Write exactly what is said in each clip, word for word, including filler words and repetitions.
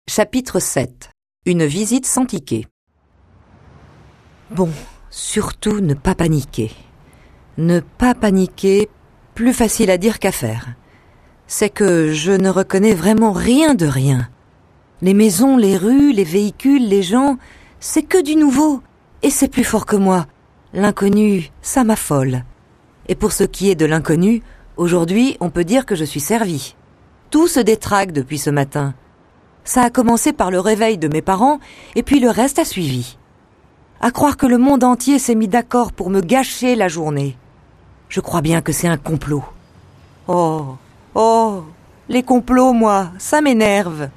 Chapitre sept. Une visite sans ticket. Bon, surtout ne pas paniquer. Ne pas paniquer, plus facile à dire qu'à faire. C'est que je ne reconnais vraiment rien de rien. Les maisons, les rues, les véhicules, les gens, c'est que du nouveau. Et c'est plus fort que moi. L'inconnu, ça m'affole. Et pour ce qui est de l'inconnu, aujourd'hui, on peut dire que je suis servie. Tout se détraque depuis ce matin. Ça a commencé par le réveil de mes parents, et puis le reste a suivi. À croire que le monde entier s'est mis d'accord pour me gâcher la journée. Je crois bien que c'est un complot. Oh, oh, les complots, moi, ça m'énerve.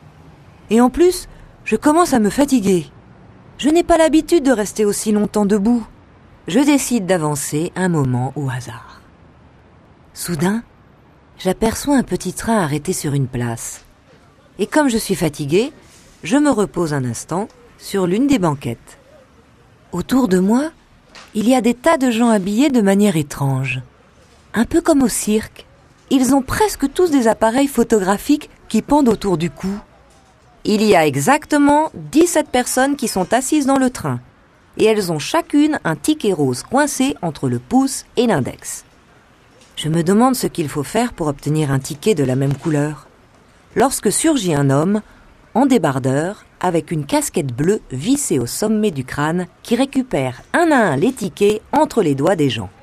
Et en plus, je commence à me fatiguer. Je n'ai pas l'habitude de rester aussi longtemps debout. Je décide d'avancer un moment au hasard. Soudain, j'aperçois un petit train arrêté sur une place. Et comme je suis fatiguée, je me repose un instant sur l'une des banquettes. Autour de moi, il y a des tas de gens habillés de manière étrange. Un peu comme au cirque. Ils ont presque tous des appareils photographiques qui pendent autour du cou. Il y a exactement dix-sept personnes qui sont assises dans le train. Et elles ont chacune un ticket rose coincé entre le pouce et l'index. Je me demande ce qu'il faut faire pour obtenir un ticket de la même couleur. Lorsque surgit un homme, en débardeur, avec une casquette bleue vissée au sommet du crâne, qui récupère un à un les tickets entre les doigts des gens.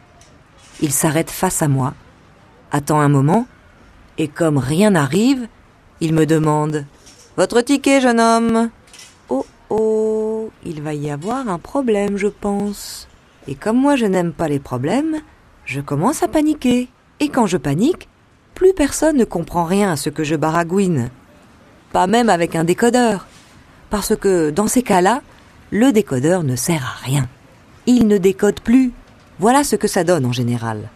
Il s'arrête face à moi, attend un moment, et comme rien n'arrive, il me demande « Votre ticket, jeune homme ?» Oh oh, il va y avoir un problème, je pense. Et comme moi je n'aime pas les problèmes, je commence à paniquer. Et quand je panique, plus personne ne comprend rien à ce que je baragouine. Pas même avec un décodeur. Parce que, dans ces cas-là, le décodeur ne sert à rien. Il ne décode plus. Voilà ce que ça donne en général.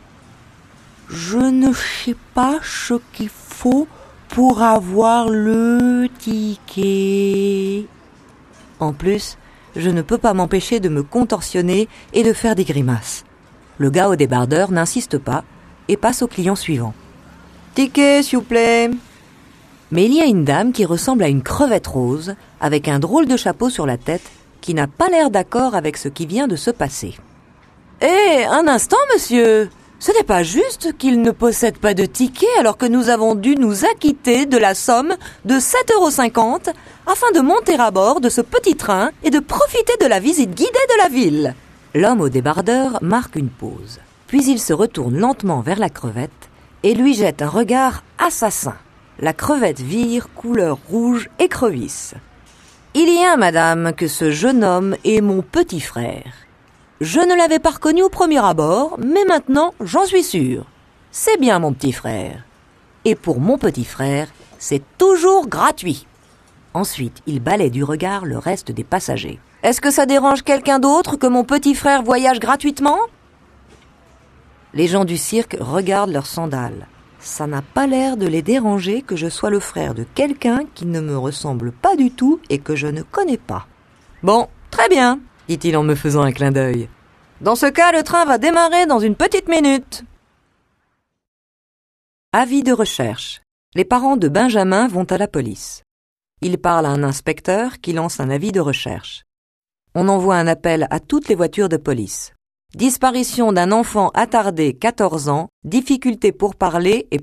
Je ne sais pas ce qu'il faut pour avoir le ticket. En plus, je ne peux pas m'empêcher de me contorsionner et de faire des grimaces. Le gars au débardeur n'insiste pas et passe au client suivant. Ticket, s'il vous plaît. Mais il y a une dame qui ressemble à une crevette rose, avec un drôle de chapeau sur la tête, qui n'a pas l'air d'accord avec ce qui vient de se passer. « Eh, un instant, monsieur! Ce n'est pas juste qu'il ne possède pas de ticket alors que nous avons dû nous acquitter de la somme de sept euros cinquante afin de monter à bord de ce petit train et de profiter de la visite guidée de la ville. » L'homme au débardeur marque une pause. Puis il se retourne lentement vers la crevette et lui jette un regard assassin. La crevette vire couleur rouge écrevisse. « Il y a, madame, que ce jeune homme est mon petit frère. Je ne l'avais pas reconnu au premier abord, mais maintenant, j'en suis sûre. C'est bien mon petit frère. Et pour mon petit frère, c'est toujours gratuit. » Ensuite, il balaie du regard le reste des passagers. « Est-ce que ça dérange quelqu'un d'autre que mon petit frère voyage gratuitement ?» Les gens du cirque regardent leurs sandales. Ça n'a pas l'air de les déranger que je sois le frère de quelqu'un qui ne me ressemble pas du tout et que je ne connais pas. « Bon, très bien, » dit-il en me faisant un clin d'œil. « Dans ce cas, le train va démarrer dans une petite minute. » Avis de recherche. Les parents de Benjamin vont à la police. Ils parlent à un inspecteur qui lance un avis de recherche. On envoie un appel à toutes les voitures de police. Disparition d'un enfant attardé quatorze ans, difficulté pour parler et